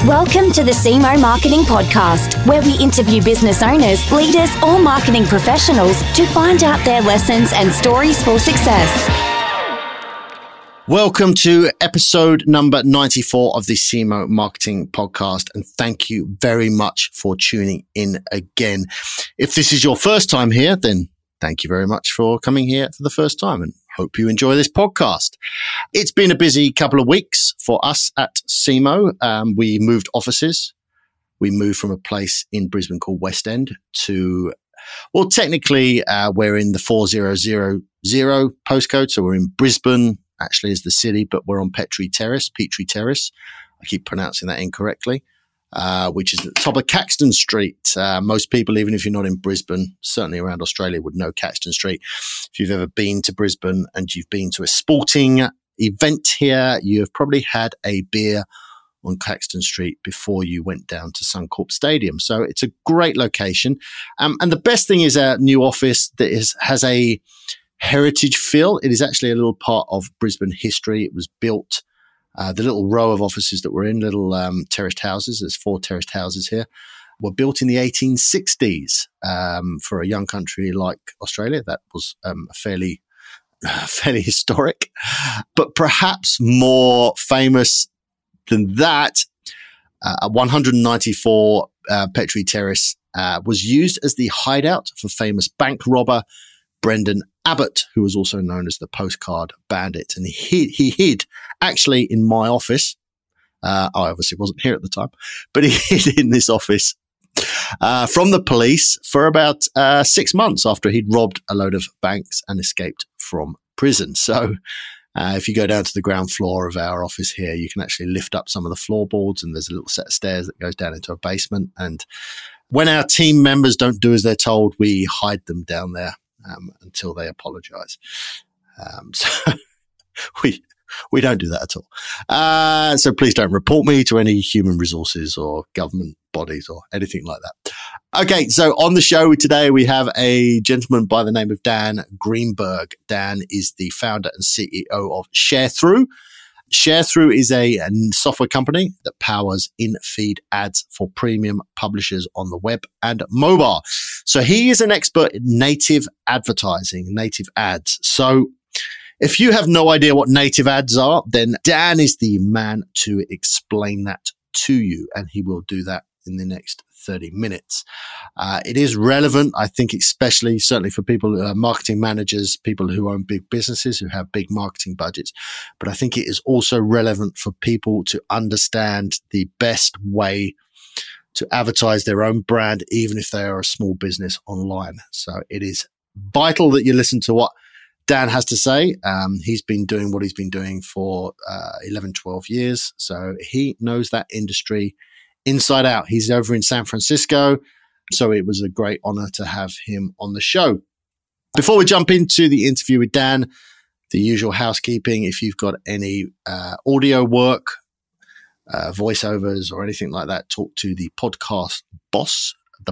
Welcome to the SEMO Marketing Podcast, where we interview business owners, leaders, or marketing professionals to find out their lessons and stories for success. Welcome to episode number 94 of the SEMO Marketing Podcast, and thank you very much for tuning in again. If this is your first time here, then thank you very much for coming here for the first time, and hope you enjoy this podcast. It's been a busy couple of weeks for us at SEMO. We moved offices. We moved from a place in Brisbane called West End to, well, technically we're in the 4000 postcode, so we're in Brisbane, actually is the city, but we're on Petrie Terrace. I keep pronouncing that incorrectly, which is at the top of Caxton Street. Most people, even if you're not in Brisbane, certainly around Australia, would know Caxton Street. If you've ever been to Brisbane and you've been to a sporting event here, you have probably had a beer on Caxton Street before you went down to Suncorp Stadium. So it's a great location. And the best thing is our new office that has a heritage feel. It is actually a little part of Brisbane history. It was built, the little row of offices that we're in, little terraced houses, there's 4 terraced houses here, were built in the 1860s. For a young country like Australia, that was fairly historic. But perhaps more famous than that, 194 Petrie Terrace was used as the hideout for famous bank robber Brendan Abbott, who was also known as the Postcard Bandit. And he hid actually in my office. I obviously wasn't here at the time, but he hid in this office from the police for about 6 months after he'd robbed a load of banks and escaped from prison. So if you go down to the ground floor of our office here, you can actually lift up some of the floorboards, and there's a little set of stairs that goes down into a basement. And when our team members don't do as they're told, we hide them down there until they apologize. So we don't do that at all. So please don't report me to any human resources or government bodies or anything like that. Okay, so on the show today, we have a gentleman by the name of Dan Greenberg. Dan is the founder and CEO of ShareThrough. ShareThrough is a software company that powers in-feed ads for premium publishers on the web and mobile. So he is an expert in native advertising, native ads. So if you have no idea what native ads are, then Dan is the man to explain that to you, and he will do that in the next 30 minutes. It is relevant, I think, especially certainly for people, marketing managers, people who own big businesses, who have big marketing budgets. But I think it is also relevant for people to understand the best way to advertise their own brand, even if they are a small business online. So it is vital that you listen to what Dan has to say. He's been doing what he's been doing for 11, 12 years. So he knows that industry inside out. He's over in San Francisco. So it was a great honor to have him on the show. Before we jump into the interview with Dan, the usual housekeeping. If you've got any audio work, voiceovers or anything like that, talk to the podcast boss,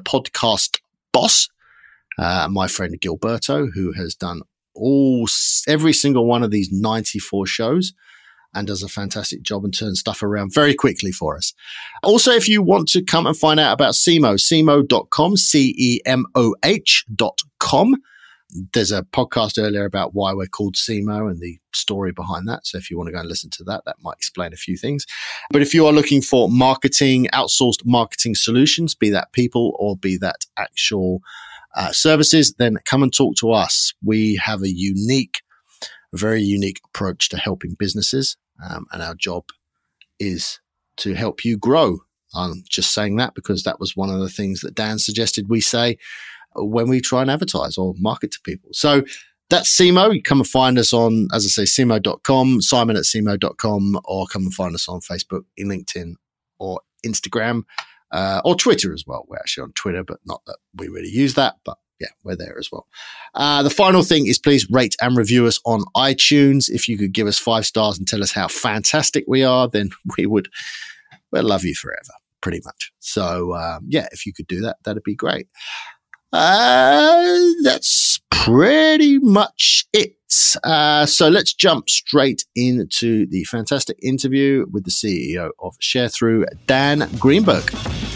my friend Gilberto, who has done every single one of these 94 shows and does a fantastic job and turns stuff around very quickly for us. Also, if you want to come and find out about SEMO, SEMO.com, CEMOH.com. There's a podcast earlier about why we're called SEMO and the story behind that. So if you want to go and listen to that, that might explain a few things. But if you are looking for marketing, outsourced marketing solutions, be that people or be that actual services, then come and talk to us. We have a very unique approach to helping businesses. And our job is to help you grow. I'm just saying that because that was one of the things that Dan suggested we say when we try and advertise or market to people. So that's SEMO. You come and find us on, as I say, SEMO.com, Simon@SEMO.com, or come and find us on Facebook, in LinkedIn, or Instagram, or Twitter as well. We're actually on Twitter, but not that we really use that, but yeah, we're there as well. The final thing is please rate and review us on iTunes. If you could give us 5 stars and tell us how fantastic we are, then we'll love you forever, pretty much. So, if you could do that, that'd be great. That's pretty much it. So let's jump straight into the fantastic interview with the CEO of ShareThrough, Dan Greenberg.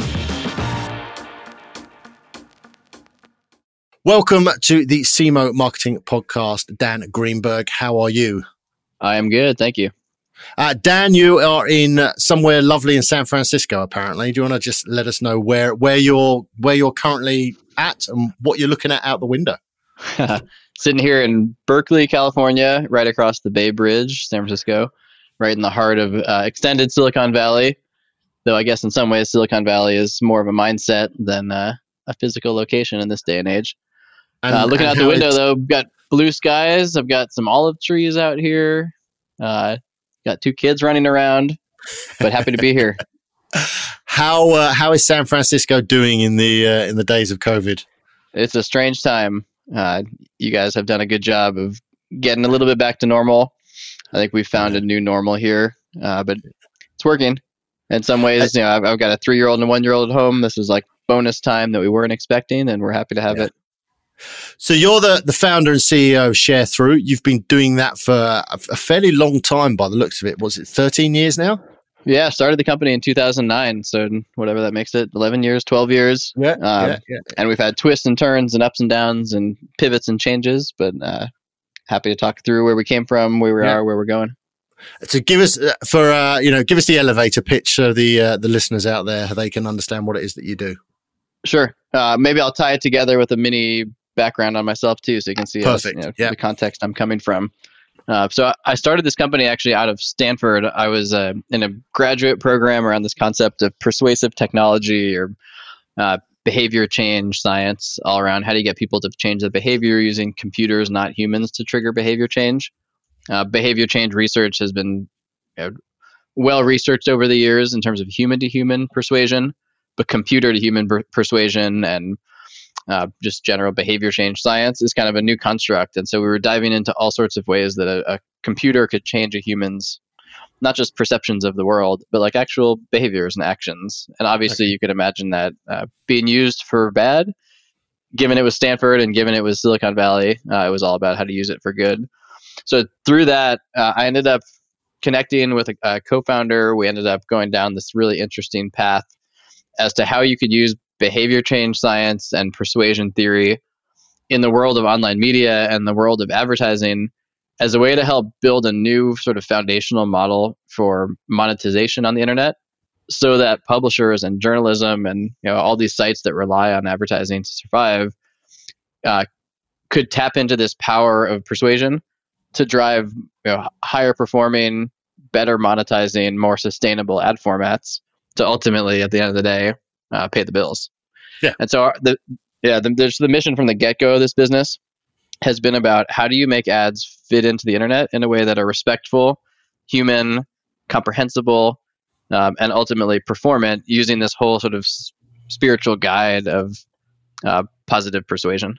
Welcome to the SEMO Marketing Podcast, Dan Greenberg. How are you? I am good, thank you. Dan, you are in somewhere lovely in San Francisco, apparently. Do you want to just let us know where you're currently at and what you're looking at out the window? Sitting here in Berkeley, California, right across the Bay Bridge, San Francisco, right in the heart of extended Silicon Valley. Though I guess in some ways Silicon Valley is more of a mindset than a physical location in this day and age. Looking out the window, though, got blue skies. I've got some olive trees out here. Got 2 kids running around, but happy to be here. How is San Francisco doing in the days of COVID? It's a strange time. You guys have done a good job of getting a little bit back to normal. I think we've found a new normal here, but it's working. In some ways, I've got a 3-year-old and a 1-year-old at home. This is like bonus time that we weren't expecting, and we're happy to have it. So you're the founder and CEO of ShareThrough. You've been doing that for a fairly long time by the looks of it. Was it 13 years now? Yeah, started the company in 2009. So whatever that makes it, 11 years, 12 years. Yeah. And we've had twists and turns and ups and downs and pivots and changes, but happy to talk through where we came from, where we are, where we're going. So give us give us the elevator pitch so the listeners out there, they can understand what it is that you do. Sure. Maybe I'll tie it together with a mini background on myself too, so you can see the context I'm coming from. So I started this company actually out of Stanford. I was in a graduate program around this concept of persuasive technology or behavior change science, all around how do you get people to change their behavior using computers, not humans, to trigger behavior change. Behavior change research has been well researched over the years in terms of human to human persuasion, but computer to human persuasion and just general behavior change science is kind of a new construct. And so we were diving into all sorts of ways that a computer could change a human's, not just perceptions of the world, but like actual behaviors and actions. And obviously you could imagine that being used for bad, given it was Stanford and given it was Silicon Valley, it was all about how to use it for good. So through that, I ended up connecting with a co-founder. We ended up going down this really interesting path as to how you could use behavior change science and persuasion theory in the world of online media and the world of advertising as a way to help build a new sort of foundational model for monetization on the internet so that publishers and journalism and all these sites that rely on advertising to survive could tap into this power of persuasion to drive higher performing, better monetizing, more sustainable ad formats to ultimately, at the end of the day, pay the bills. Yeah. And so there's the mission from the get-go of this business has been about how do you make ads fit into the internet in a way that are respectful, human, comprehensible, and ultimately performant, using this whole sort of spiritual guide of positive persuasion.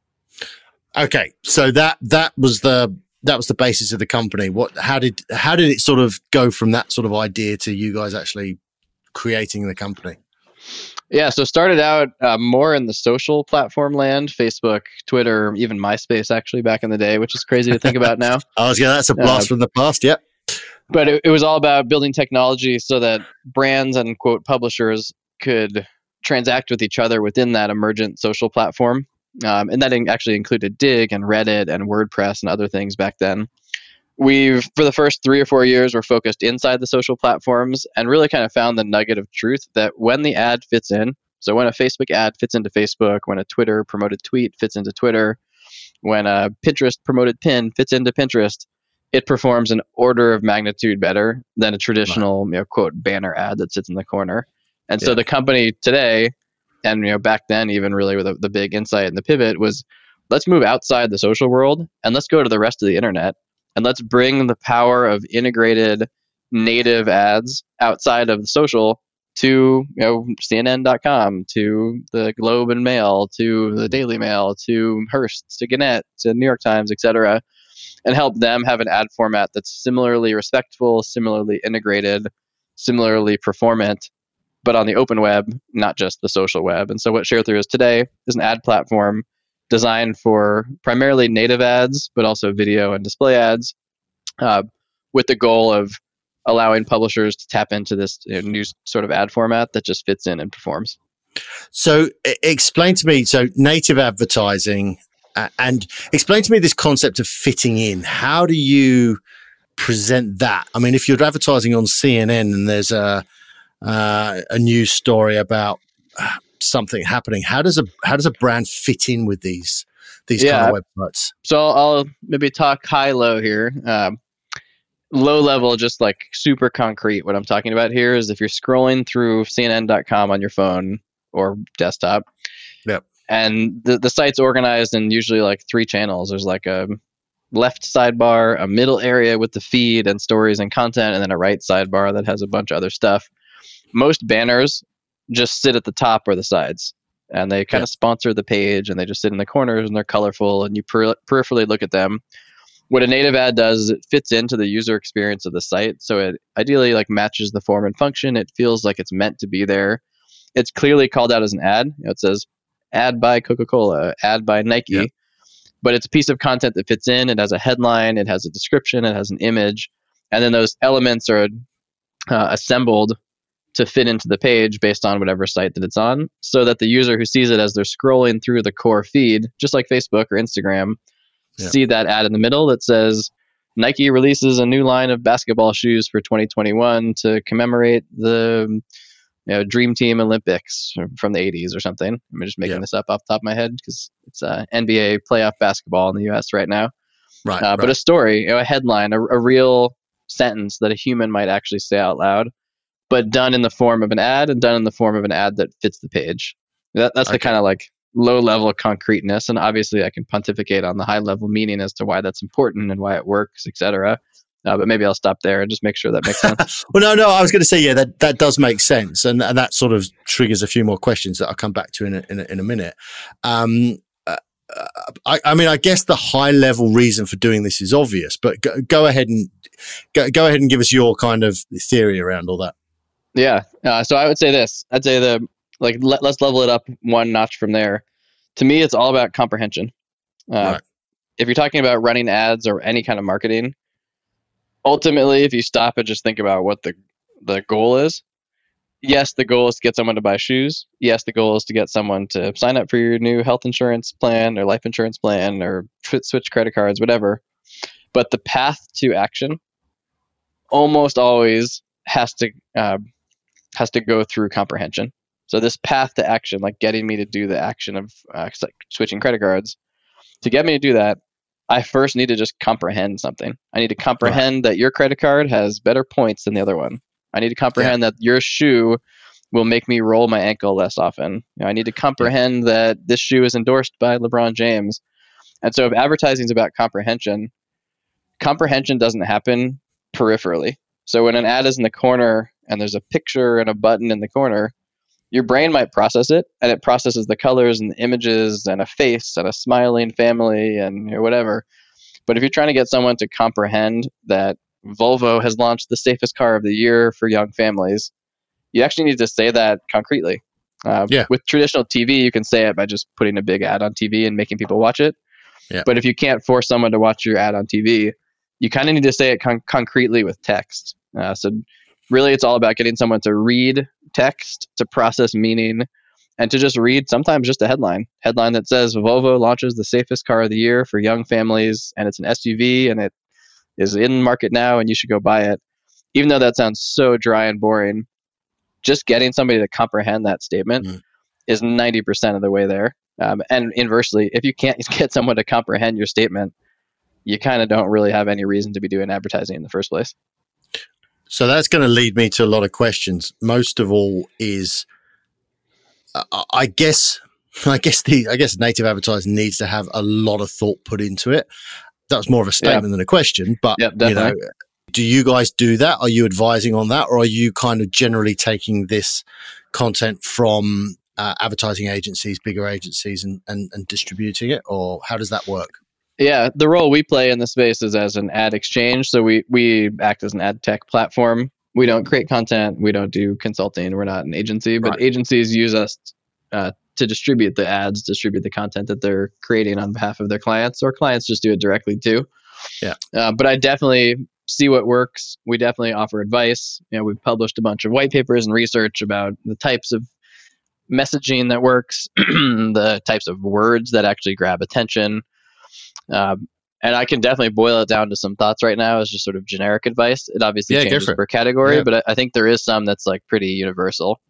Okay, so that was the basis of the company. How did it sort of go from that sort of idea to you guys actually creating the company? Yeah, so started out more in the social platform land, Facebook, Twitter, even MySpace actually back in the day, which is crazy to think about now. That's a blast from the past, yep. But it was all about building technology so that brands and quote publishers could transact with each other within that emergent social platform. And that actually included Dig and Reddit and WordPress and other things back then. For the first 3 or 4 years, we're focused inside the social platforms and really kind of found the nugget of truth that when the ad fits in, so when a Facebook ad fits into Facebook, when a Twitter promoted tweet fits into Twitter, when a Pinterest promoted pin fits into Pinterest, it performs an order of magnitude better than a traditional, quote, banner ad that sits in the corner. And so the company today, and back then even really with the big insight and the pivot was, let's move outside the social world and let's go to the rest of the internet. And let's bring the power of integrated native ads outside of the social to CNN.com, to the Globe and Mail, to the Daily Mail, to Hearst, to Gannett, to New York Times, etc., and help them have an ad format that's similarly respectful, similarly integrated, similarly performant, but on the open web, not just the social web. And so what ShareThrough is today is an ad platform designed for primarily native ads, but also video and display ads, with the goal of allowing publishers to tap into this new sort of ad format that just fits in and performs. So explain to me, native advertising, and explain to me this concept of fitting in. How do you present that? I mean, if you're advertising on CNN and there's a news story about something happening, how does a brand fit in with these kind of websites? So I'll maybe talk high-low here. Low level, just like super concrete. What I'm talking about here is if you're scrolling through CNN.com on your phone or desktop, yep, and the site's organized in usually like 3 channels. There's like a left sidebar, a middle area with the feed and stories and content, and then a right sidebar that has a bunch of other stuff. Most banners just sit at the top or the sides, and they kind of sponsor the page, and they just sit in the corners, and they're colorful, and you peripherally look at them. What a native ad does is it fits into the user experience of the site. So it ideally like matches the form and function. It feels like it's meant to be there. It's clearly called out as an ad. It says ad by Coca-Cola, ad by Nike, but it's a piece of content that fits in. It has a headline, it has a description, it has an image, and then those elements are assembled to fit into the page based on whatever site that it's on, so that the user who sees it as they're scrolling through the core feed, just like Facebook or Instagram, see that ad in the middle that says Nike releases a new line of basketball shoes for 2021 to commemorate the Dream Team Olympics from the 80s or something. I'm just making this up off the top of my head because it's NBA playoff basketball in the US right now. Right. But a story, a headline, a real sentence that a human might actually say out loud, but done in the form of an ad and done in the form of an ad that fits the page. That's the kind of like low level concreteness, and obviously I can pontificate on the high level meaning as to why that's important and why it works, etc. But maybe I'll stop there and just make sure that makes sense. Well, no, I was going to say, that does make sense, and that sort of triggers a few more questions that I'll come back to in a minute. I mean, I guess the high level reason for doing this is obvious, but go ahead and give us your kind of theory around all that. Yeah. So I would say this. I'd say let's level it up one notch from there. To me, it's all about comprehension. Right. If you're talking about running ads or any kind of marketing, ultimately, if you stop and just think about what the goal is, yes, the goal is to get someone to buy shoes. Yes, the goal is to get someone to sign up for your new health insurance plan or life insurance plan or switch credit cards, whatever. But the path to action almost always has to go through comprehension. So this path to action, like getting me to do the action of switching credit cards, to get me to do that, I first need to just comprehend something. I need to comprehend that your credit card has better points than the other one. I need to comprehend that your shoe will make me roll my ankle less often. I need to comprehend that this shoe is endorsed by LeBron James. And so if advertising is about comprehension doesn't happen peripherally. So when an ad is in the corner and there's a picture and a button in the corner, your brain might process it, and it processes the colors and the images and a face and a smiling family and whatever. But if you're trying to get someone to comprehend that Volvo has launched the safest car of the year for young families, you actually need to say that concretely. With traditional TV, you can say it by just putting a big ad on TV and making people watch it. Yeah. But if you can't force someone to watch your ad on TV, you kind of need to say it concretely with text. So really, it's all about getting someone to read text, to process meaning, and to just read sometimes just a headline that says Volvo launches the safest car of the year for young families, and it's an SUV, and it is in market now, and you should go buy it. Even though that sounds so dry and boring, just getting somebody to comprehend that statement is 90% of the way there. And inversely, if you can't get someone to comprehend your statement, you kind of don't really have any reason to be doing advertising in the first place. So that's going to lead me to a lot of questions. Most of all is, I guess native advertising needs to have a lot of thought put into it. That's more of a statement than a question, but do you guys do that? Are you advising on that, or are you kind of generally taking this content from advertising agencies, bigger agencies, and distributing it, or how does that work? Yeah, the role we play in the space is as an ad exchange. So we act as an ad tech platform. We don't create content. We don't do consulting. We're not an agency, but agencies use us to distribute the ads, distribute the content that they're creating on behalf of their clients, or clients just do it directly too. Yeah. But I definitely see what works. We definitely offer advice. We've published a bunch of white papers and research about the types of messaging that works, the types of words that actually grab attention. And I can definitely boil it down to some thoughts right now as just sort of generic advice. It obviously changes per category, but I think there is some that's like pretty universal.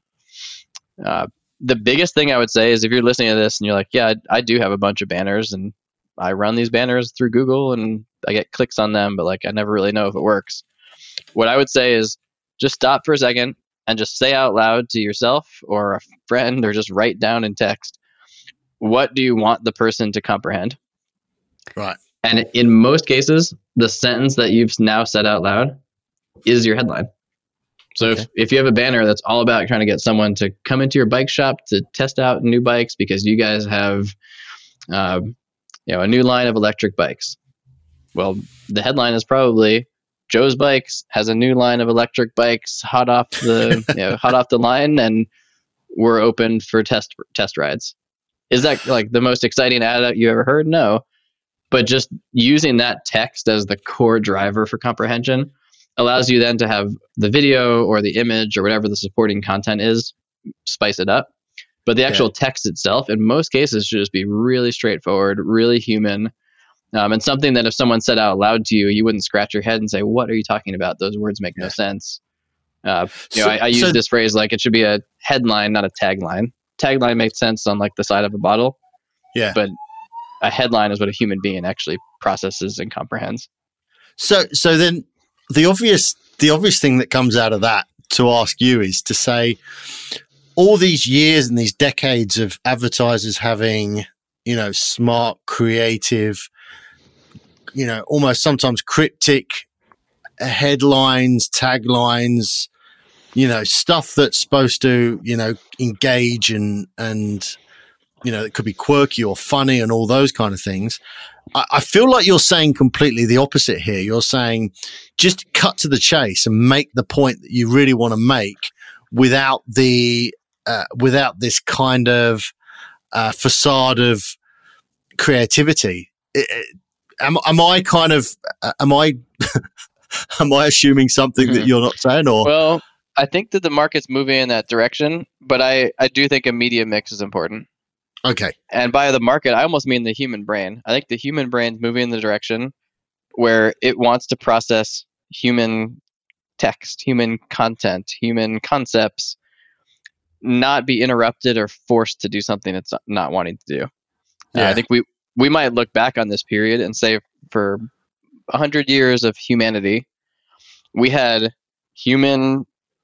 The biggest thing I would say is if you're listening to this and you're like, yeah, I do have a bunch of banners and I run these banners through Google and I get clicks on them, but like I never really know if it works. What I would say is just stop for a second and just say out loud to yourself or a friend or just write down in text, what do you want the person to comprehend? Right. And in most cases, the sentence that you've now said out loud is your headline. So if you have a banner that's all about trying to get someone to come into your bike shop to test out new bikes because you guys have a new line of electric bikes. Well, the headline is probably Joe's Bikes has a new line of electric bikes hot off the line, and we're open for test rides. Is that like the most exciting ad you ever heard? No. But just using that text as the core driver for comprehension allows you then to have the video or the image or whatever the supporting content is, spice it up. But the actual text itself, in most cases, should just be really straightforward, really human, and something that if someone said out loud to you, you wouldn't scratch your head and say, what are you talking about? Those words make no sense. I use this phrase like it should be a headline, not a tagline. Tagline makes sense on like the side of a bottle. Yeah. But a headline is what a human being actually processes and comprehends. So then the obvious thing that comes out of that to ask you is to say all these years and these decades of advertisers having, smart, creative, almost sometimes cryptic headlines, taglines, stuff that's supposed to, engage and it could be quirky or funny and all those kind of things. I feel like you're saying completely the opposite here. You're saying just cut to the chase and make the point that you really want to make without this kind of facade of creativity. Am I assuming something that you're not saying? Or well, I think that the market's moving in that direction, but I do think a media mix is important. Okay. And by the market, I almost mean the human brain. I think the human brain's moving in the direction where it wants to process human text, human content, human concepts, not be interrupted or forced to do something it's not wanting to do. I think we might look back on this period and say for 100 years of humanity, we had human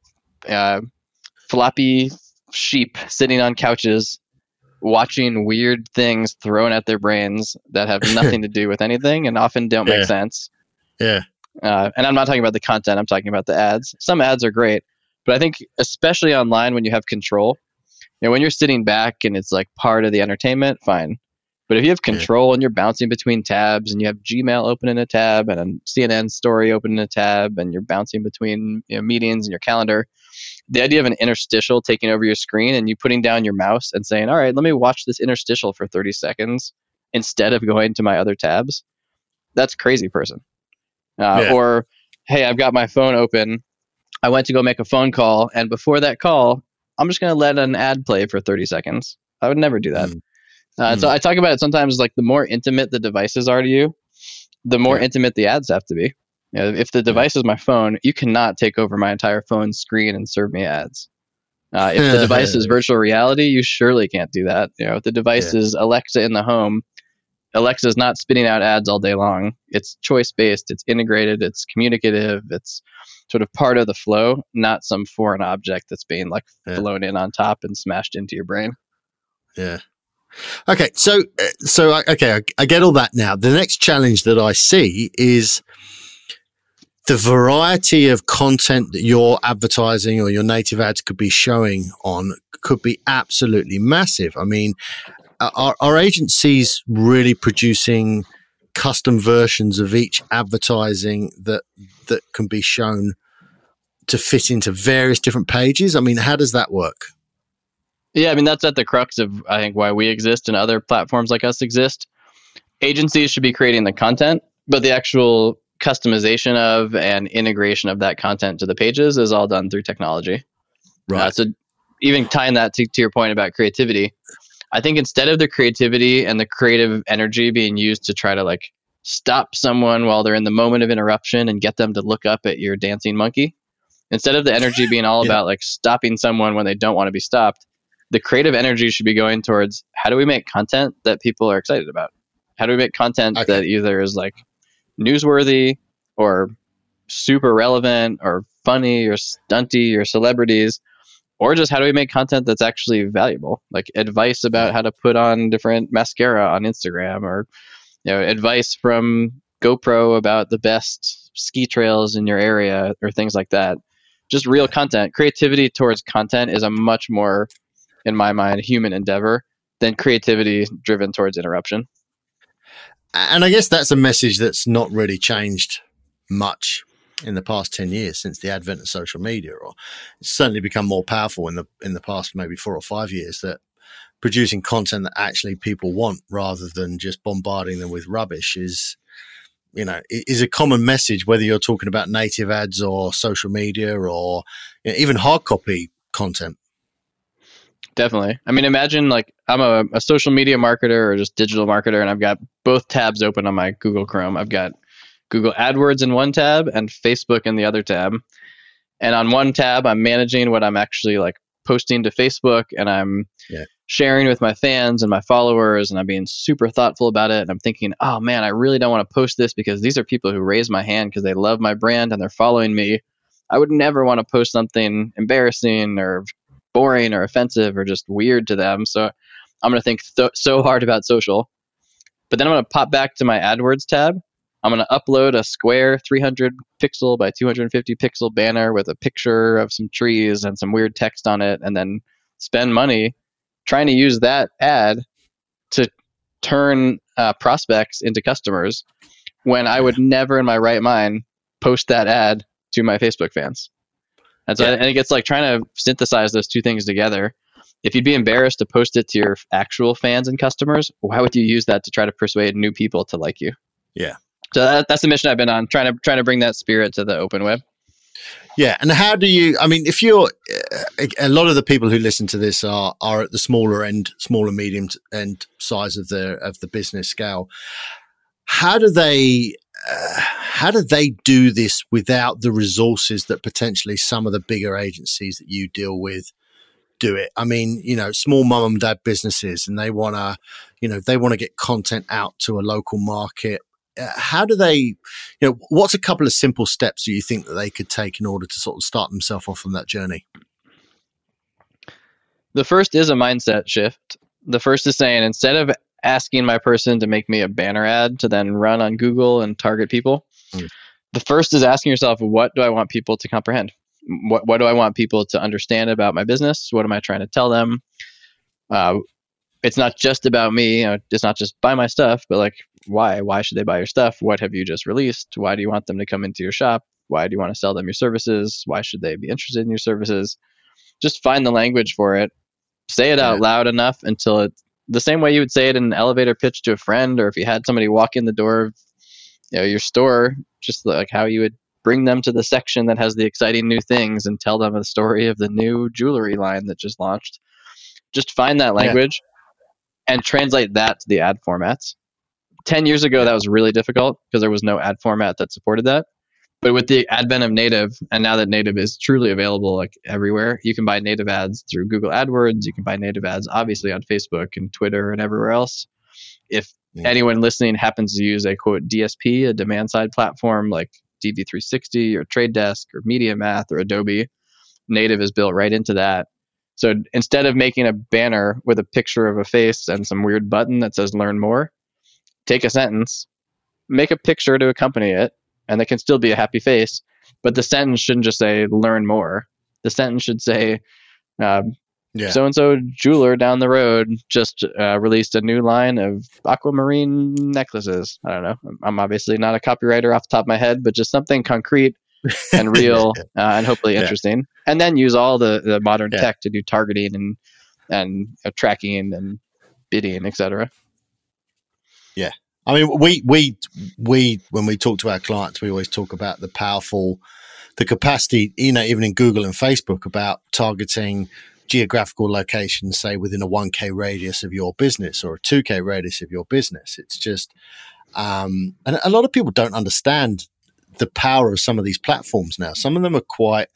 floppy sheep sitting on couches watching weird things thrown at their brains that have nothing to do with anything and often don't make sense. Yeah. And I'm not talking about the content. I'm talking about the ads. Some ads are great, but I think especially online when you have control, when you're sitting back and it's like part of the entertainment, fine. But if you have control and you're bouncing between tabs and you have Gmail open in a tab and a CNN story open in a tab and you're bouncing between meetings and your calendar, the idea of an interstitial taking over your screen and you putting down your mouse and saying, all right, let me watch this interstitial for 30 seconds instead of going to my other tabs, that's crazy person. Or, hey, I've got my phone open. I went to go make a phone call. And before that call, I'm just going to let an ad play for 30 seconds. I would never do that. So I talk about it sometimes like the more intimate the devices are to you, the more intimate the ads have to be. If the device is my phone, you cannot take over my entire phone screen and serve me ads. If the device is virtual reality, you surely can't do that. If the device is Alexa in the home, Alexa is not spitting out ads all day long. It's choice-based, it's integrated, it's communicative, it's sort of part of the flow, not some foreign object that's being like flown in on top and smashed into your brain. Yeah. Okay, so I get all that now. The next challenge that I see is the variety of content that your advertising or your native ads could be showing on could be absolutely massive. I mean, are agencies really producing custom versions of each advertising that can be shown to fit into various different pages? I mean, how does that work? Yeah, I mean, that's at the crux of, I think, why we exist and other platforms like us exist. Agencies should be creating the content, but the actual customization of and integration of that content to the pages is all done through technology. Right. So even tying that to your point about creativity, I think instead of the creativity and the creative energy being used to try to like stop someone while they're in the moment of interruption and get them to look up at your dancing monkey, instead of the energy being all about like stopping someone when they don't want to be stopped, the creative energy should be going towards how do we make content that people are excited about? How do we make content that either is like newsworthy or super relevant or funny or stunty or celebrities, or just how do we make content that's actually valuable, like advice about how to put on different mascara on Instagram, or advice from GoPro about the best ski trails in your area, or things like that. Just real content. Creativity towards content is a much more, in my mind, human endeavor than creativity driven towards interruption. And I guess that's a message that's not really changed much in the past 10 years since the advent of social media, or it's certainly become more powerful in the past maybe 4 or 5 years, that producing content that actually people want rather than just bombarding them with rubbish is a common message, whether you're talking about native ads or social media or even hard copy content. Definitely. I mean, imagine like I'm a social media marketer or just digital marketer, and I've got both tabs open on my Google Chrome. I've got Google AdWords in one tab and Facebook in the other tab. And on one tab, I'm managing what I'm actually like posting to Facebook, and I'm sharing with my fans and my followers, and I'm being super thoughtful about it. And I'm thinking, oh man, I really don't want to post this because these are people who raise my hand because they love my brand and they're following me. I would never want to post something embarrassing or boring or offensive or just weird to them. So I'm going to think so hard about social. But then I'm going to pop back to my AdWords tab. I'm going to upload a square 300 pixel by 250 pixel banner with a picture of some trees and some weird text on it, and then spend money trying to use that ad to turn prospects into customers, when I would never in my right mind post that ad to my Facebook fans. And so, and it gets like trying to synthesize those two things together. If you'd be embarrassed to post it to your actual fans and customers, why would you use that to try to persuade new people to like you? Yeah. So that's the mission I've been on, trying to bring that spirit to the open web. Yeah. And how do you, I mean, if you're, a lot of the people who listen to this are at the smaller medium end size of the business scale. How do they do this without the resources that potentially some of the bigger agencies that you deal with do it? I mean, small mom and dad businesses, and they want to get content out to a local market. How do they, what's a couple of simple steps do you think that they could take in order to sort of start themselves off on that journey? The first is a mindset shift. The first is saying, instead of asking my person to make me a banner ad to then run on Google and target people, the first is asking yourself, what do I want people to comprehend? What do I want people to understand about my business? What am I trying to tell them? It's not just about me. It's not just buy my stuff, but like, why should they buy your stuff? What have you just released? Why do you want them to come into your shop? Why do you want to sell them your services? Why should they be interested in your services? Just find the language for it. Say it out loud enough until it's the same way you would say it in an elevator pitch to a friend, or if you had somebody walk in the door of your store, just like how you would bring them to the section that has the exciting new things and tell them the story of the new jewelry line that just launched. Just find that language and translate that to the ad formats. 10 years ago, that was really difficult because there was no ad format that supported that. But with the advent of native, and now that native is truly available like everywhere, you can buy native ads through Google AdWords. You can buy native ads, obviously, on Facebook and Twitter and everywhere else. If anyone listening happens to use a quote DSP, a demand side platform like DV360 or Trade Desk or MediaMath or Adobe, native is built right into that. So instead of making a banner with a picture of a face and some weird button that says learn more, take a sentence, make a picture to accompany it, and it can still be a happy face, but the sentence shouldn't just say learn more. The sentence should say so-and-so jeweler down the road just released a new line of aquamarine necklaces. I don't know. I'm obviously not a copywriter off the top of my head, but just something concrete and real and hopefully interesting. And then use all the modern tech to do targeting and and tracking and bidding, etc. Yeah. I mean, we when we talk to our clients, we always talk about the capacity, even in Google and Facebook, about targeting geographical locations, say within a 1K radius of your business or a 2K radius of your business. It's just, and a lot of people don't understand the power of some of these platforms now. Some of them are quite,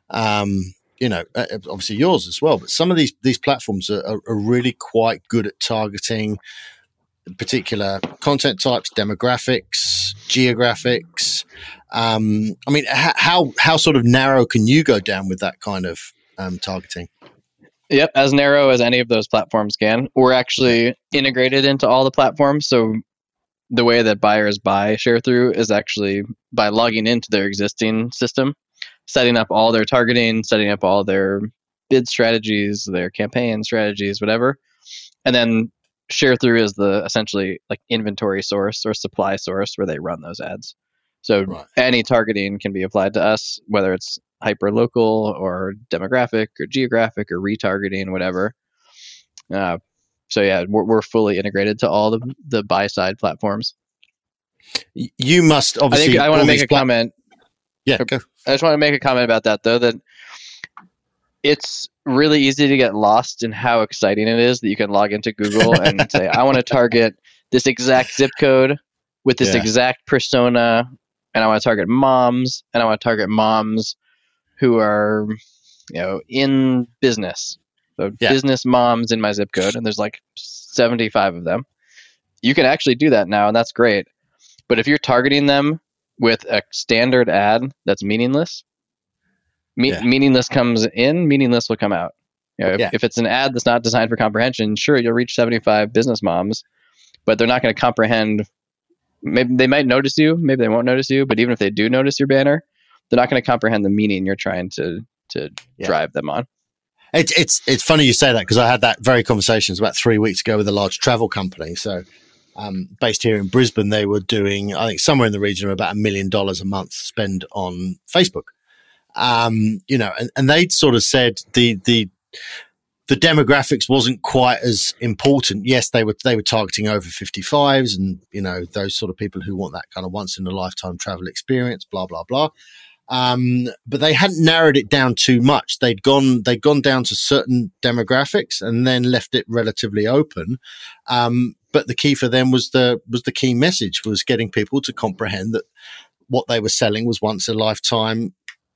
obviously yours as well, but some of these platforms are really quite good at targeting particular content types, demographics, geographics. I mean, how sort of narrow can you go down with that kind of targeting? Yep, as narrow as any of those platforms can. We're actually integrated into all the platforms. So the way that buyers buy ShareThrough is actually by logging into their existing system, setting up all their targeting, setting up all their bid strategies, their campaign strategies, whatever. And then ShareThrough is the essentially like inventory source or supply source where they run those ads. So any targeting can be applied to us, whether it's hyper local or demographic or geographic or retargeting, whatever. So yeah, we're fully integrated to all the buy side platforms. You must obviously. I want to make a comment. Yeah, go. I just want to make a comment about that though. That it's really easy to get lost in how exciting it is that you can log into Google and say, I want to target this exact zip code with this exact persona, and I want to target moms, and I want to target moms who are, in business. So business moms in my zip code, and there's like 75 of them. You can actually do that now, and that's great. But if you're targeting them with a standard ad that's meaningless, meaningless comes in, meaningless will come out. If it's an ad that's not designed for comprehension, sure, you'll reach 75 business moms, but they're not going to comprehend. Maybe they might notice you, maybe they won't notice you, but even if they do notice your banner, they're not going to comprehend the meaning you're trying to drive them on. It's funny you say that, because I had that very conversation about 3 weeks ago with a large travel company. So based here in Brisbane, they were doing, I think, somewhere in the region of about $1 million a month spend on Facebook. And they'd sort of said the demographics wasn't quite as important. Yes, they were targeting over 55s and, those sort of people who want that kind of once in a lifetime travel experience, blah, blah, blah. But they hadn't narrowed it down too much. They'd gone down to certain demographics and then left it relatively open. But the key for them was the key message was getting people to comprehend that what they were selling was once a lifetime,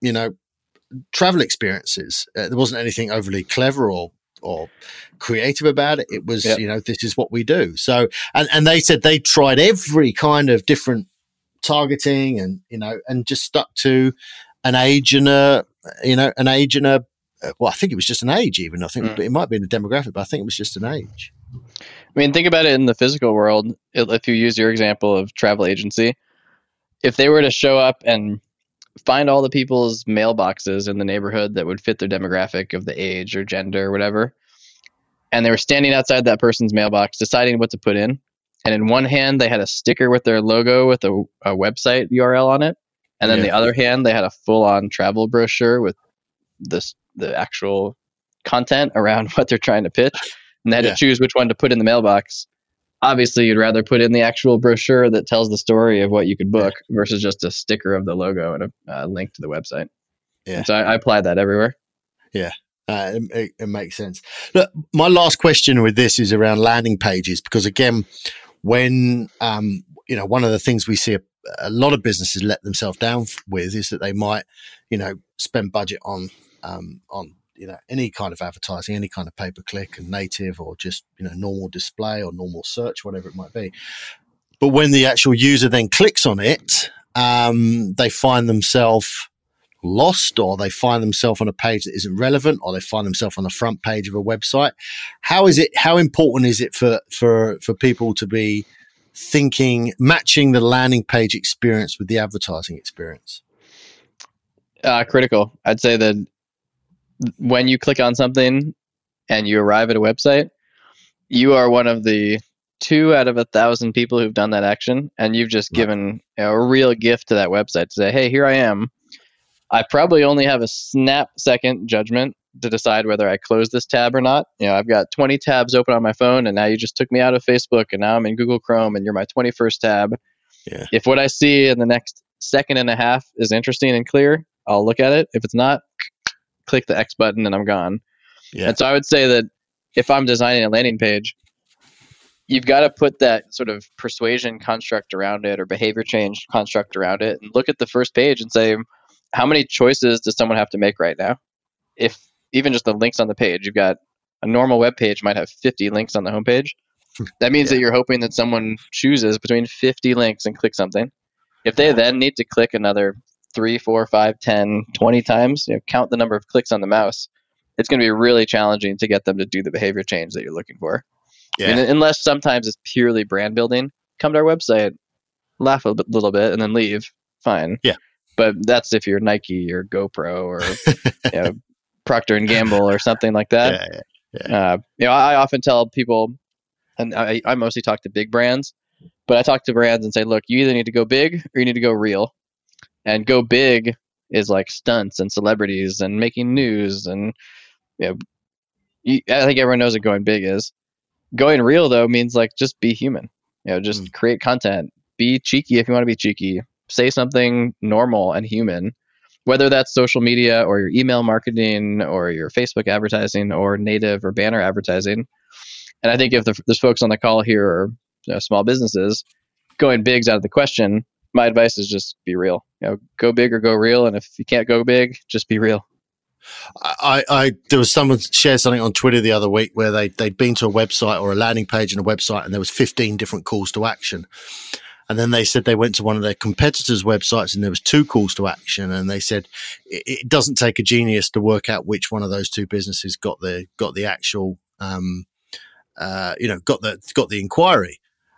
travel experiences. There wasn't anything overly clever or creative about it. It was, this is what we do. So, and they said they tried every kind of different targeting and just stuck to an age and well, I think it was just an age even. I think it might be in a demographic, but I think it was just an age. I mean, think about it in the physical world. If you use your example of travel agency, if they were to show up and find all the people's mailboxes in the neighborhood that would fit their demographic of the age or gender or whatever, and they were standing outside that person's mailbox deciding what to put in, and in one hand they had a sticker with their logo with a website URL on it, and then the other hand they had a full-on travel brochure with the actual content around what they're trying to pitch, and they had to choose which one to put in the mailbox. Obviously, you'd rather put in the actual brochure that tells the story of what you could book versus just a sticker of the logo and a link to the website. Yeah. And so I apply that everywhere. Yeah, it makes sense. Look, my last question with this is around landing pages, because again, when one of the things we see a lot of businesses let themselves down with is that they might, spend budget on any kind of advertising, any kind of pay-per-click and native, or just, normal display or normal search, whatever it might be. But when the actual user then clicks on it, they find themselves lost, or they find themselves on a page that isn't relevant, or they find themselves on the front page of a website. How important is it for people to be matching the landing page experience with the advertising experience? Critical. I'd say that when you click on something and you arrive at a website, you are one of the 2 out of 1,000 people who've done that action, and you've just given a real gift to that website to say, hey, here I am. I probably only have a snap second judgment to decide whether I close this tab or not. I've got 20 tabs open on my phone, and now you just took me out of Facebook, and now I'm in Google Chrome, and you're my 21st tab. Yeah. If what I see in the next second and a half is interesting and clear, I'll look at it. If it's not, click the X button and I'm gone. Yeah. And so I would say that if I'm designing a landing page, you've got to put that sort of persuasion construct around it or behavior change construct around it and look at the first page and say, how many choices does someone have to make right now? If even just the links on the page, you've got a normal web page might have 50 links on the homepage. That means that you're hoping that someone chooses between 50 links and click something. If they then need to click another 3, 4, 5, 10, 20 times, count the number of clicks on the mouse, it's going to be really challenging to get them to do the behavior change that you're looking for. Yeah. I mean, unless sometimes it's purely brand building, come to our website, laugh a little bit, and then leave. Fine. Yeah. But that's if you're Nike or GoPro or Procter & Gamble or something like that. I often tell people, and I mostly talk to big brands, but I talk to brands and say, look, you either need to go big or you need to go real. And go big is like stunts and celebrities and making news. And I think everyone knows what going big is. Going real, though, means like just be human. Just create content. Be cheeky if you want to be cheeky. Say something normal and human, whether that's social media or your email marketing or your Facebook advertising or native or banner advertising. And I think if there's folks on the call here are small businesses, going big's out of the question. My advice is just be real. Go big or go real. And if you can't go big, just be real. There was someone shared something on Twitter the other week where they'd been to a website or a landing page in a website and there was 15 different calls to action. And then they said they went to one of their competitors' websites and there was 2 calls to action. And they said it doesn't take a genius to work out which one of those 2 businesses got the actual, got the inquiry.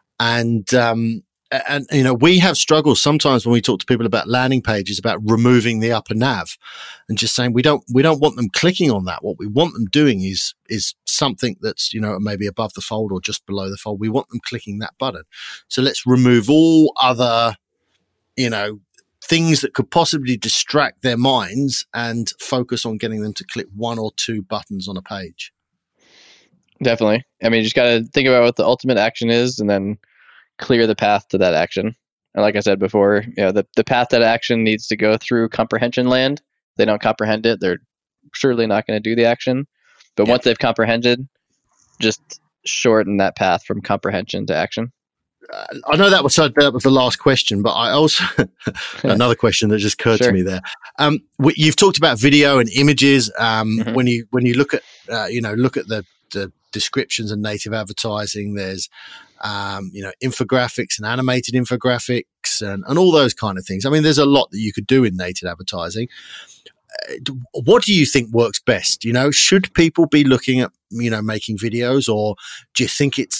And we have struggles sometimes when we talk to people about landing pages about removing the upper nav and just saying we don't want them clicking on that. What we want them doing is something that's maybe above the fold or just below the fold. We want them clicking that button. So let's remove all other things that could possibly distract their minds and focus on getting them to click 1 or 2 buttons on a page. Definitely. I mean, you just got to think about what the ultimate action is and then clear the path to that action. And like I said before, the path to that action needs to go through comprehension land. If they don't comprehend it, they're surely not going to do the action. But once they've comprehended, just shorten that path from comprehension to action. I know that was the last question, but I also another question that just occurred to me there. You've talked about video and images. When you look at the descriptions and native advertising, there's infographics and animated infographics and all those kind of things. I mean, there's a lot that you could do in native advertising. What do you think works best? Should people be looking at making videos, or do you think it's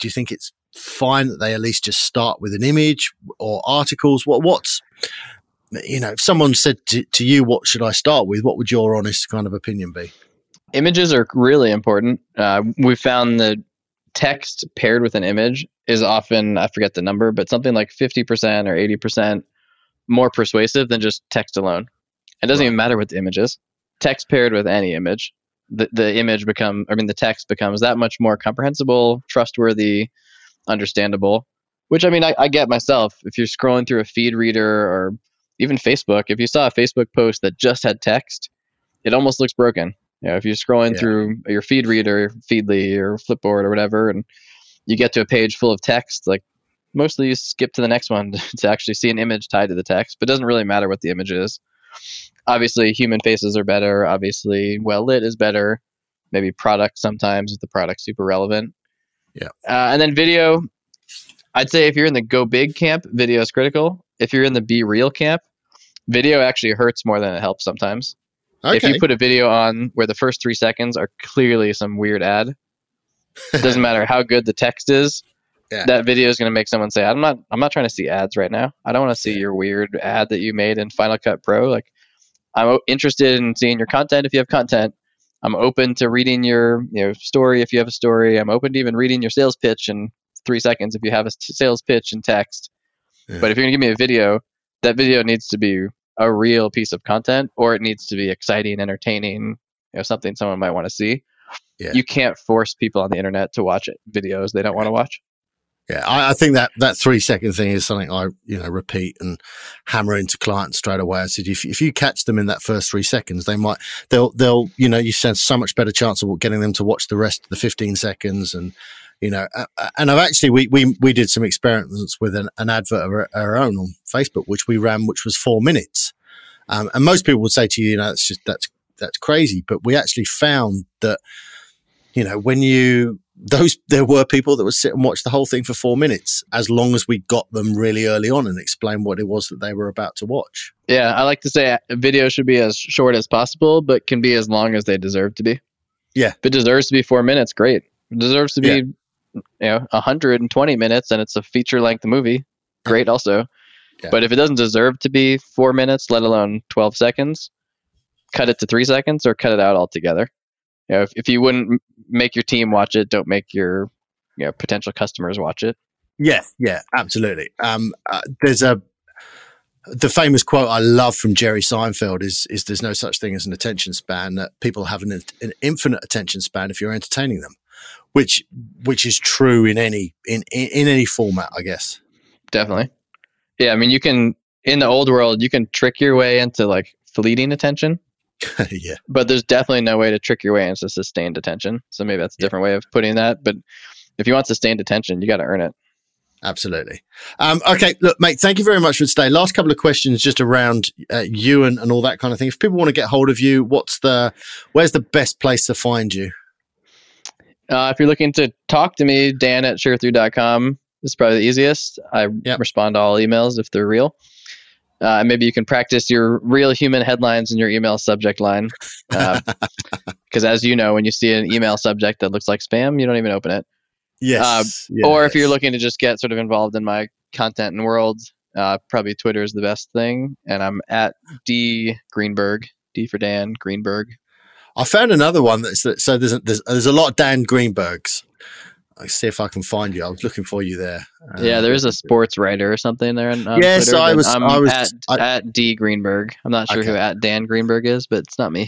fine that they at least just start with an image or articles? What's if someone said to you, what should I start with? What would your honest kind of opinion be? Images are really important. We found that text paired with an image is often, I forget the number, but something like 50% or 80% more persuasive than just text alone. It doesn't even matter what the image is. Text paired with any image, the text becomes that much more comprehensible, trustworthy, understandable, which I get myself. If you're scrolling through a feed reader or even Facebook, if you saw a Facebook post that just had text, it almost looks broken. If you're scrolling through your feed reader, Feedly or Flipboard or whatever, and you get to a page full of text, like mostly you skip to the next one to actually see an image tied to the text, but it doesn't really matter what the image is. Obviously, human faces are better. Obviously, well lit is better. Maybe product sometimes if the product's super relevant. Yeah. And then video, I'd say if you're in the go big camp, video is critical. If you're in the be real camp, video actually hurts more than it helps sometimes. Okay. If you put a video on where the first 3 seconds are clearly some weird ad, it doesn't matter how good the text is. Yeah. That video is going to make someone say, I'm not trying to see ads right now. I don't want to see your weird ad that you made in Final Cut Pro. Like, I'm interested in seeing your content if you have content. I'm open to reading your story if you have a story. I'm open to even reading your sales pitch in 3 seconds if you have a sales pitch in text. Yeah. But if you're going to give me a video, that video needs to be a real piece of content, or it needs to be exciting, entertaining, something someone might want to see. Yeah. You can't force people on the internet to watch videos they don't want to watch. Yeah, I think that 3-second thing is something I repeat and hammer into clients straight away. I said if you catch them in that first 3 seconds, they'll you stand so much better chance of getting them to watch the rest of the 15 seconds. And and I've actually we did some experiments with an advert of our own on Facebook, which we ran, which was 4 minutes. And most people would say to you, that's crazy, but we actually found that there were people that would sit and watch the whole thing for 4 minutes, as long as we got them really early on and explain what it was that they were about to watch. Yeah, I like to say a video should be as short as possible, but can be as long as they deserve to be. Yeah. If it deserves to be 4 minutes, great. If it deserves to be 120 minutes and it's a feature-length movie, great also. Yeah. But if it doesn't deserve to be 4 minutes, let alone 12 seconds, cut it to 3 seconds or cut it out altogether. If you wouldn't make your team watch it, don't make your potential customers watch it. Yeah, absolutely. There's the famous quote I love from Jerry Seinfeld is there's no such thing as an attention span, that people have an infinite attention span if you're entertaining them, which is true in any format, I guess. Definitely. Yeah, I mean, you can, in the old world, you can trick your way into like fleeting attention. Yeah. But there's definitely no way to trick your way into sustained attention. So maybe that's a different way of putting that. But if you want sustained attention, you got to earn it. Absolutely. Okay, look, mate, thank you very much for today. Last couple of questions just around you and all that kind of thing. If people want to get hold of you, where's the best place to find you? If you're looking to talk to me, Dan@ShareThrough.com is probably the easiest. I respond to all emails if they're real. Maybe you can practice your real human headlines in your email subject line. Because as you know, when you see an email subject that looks like spam, you don't even open it. Yes. Or if you're looking to just get sort of involved in my content and world, probably Twitter is the best thing. And I'm at D Greenberg, D for Dan, Greenberg. I found another one so there's a lot of Dan Greenbergs. I'll see if I can find you. I was looking for you there. There is a sports writer or something there on yes, Twitter. I'm at D Greenberg. I'm not sure who at Dan Greenberg is, but it's not me.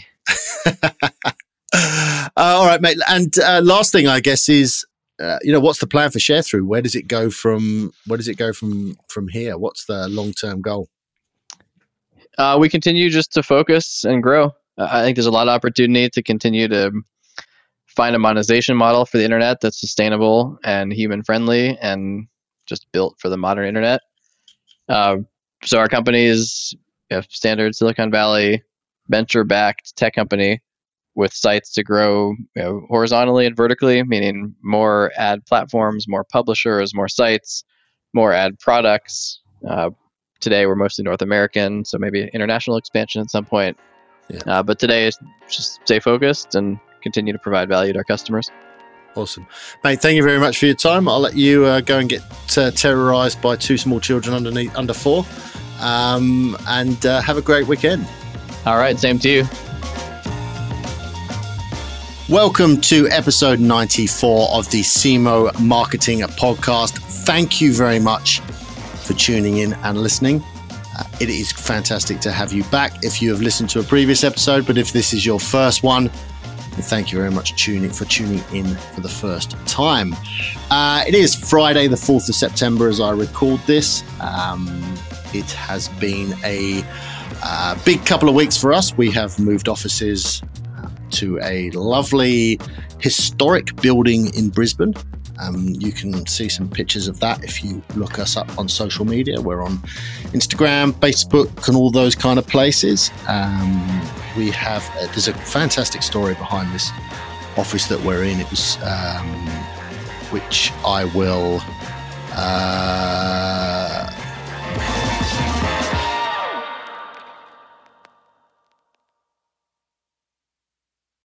All right, mate. And last thing, I guess, is what's the plan for ShareThrough? Where does it go from here? What's the long-term goal? We continue just to focus and grow. I think there's a lot of opportunity to continue to find a monetization model for the internet that's sustainable and human friendly and just built for the modern internet. So our company is a standard Silicon Valley venture-backed tech company with sites to grow horizontally and vertically, meaning more ad platforms, more publishers, more sites, more ad products. Today we're mostly North American, so maybe international expansion at some point. Yeah. But today is just stay focused and continue to provide value to our customers. Awesome. Mate, thank you very much for your time. I'll let you go and get terrorized by 2 small children under 4. And have a great weekend. All right, same to you. Welcome to episode 94 of the SEMO Marketing Podcast. Thank you very much for tuning in and listening. It is fantastic to have you back if you have listened to a previous episode, but if this is your first one, thank you very much for tuning in for the first time. It is Friday, the 4th of September, as I record this. It has been a big couple of weeks for us. We have moved offices to a lovely historic building in Brisbane. You can see some pictures of that if you look us up on social media. We're on Instagram, Facebook, and all those kind of places. There's a fantastic story behind this office that we're in. It was, which I will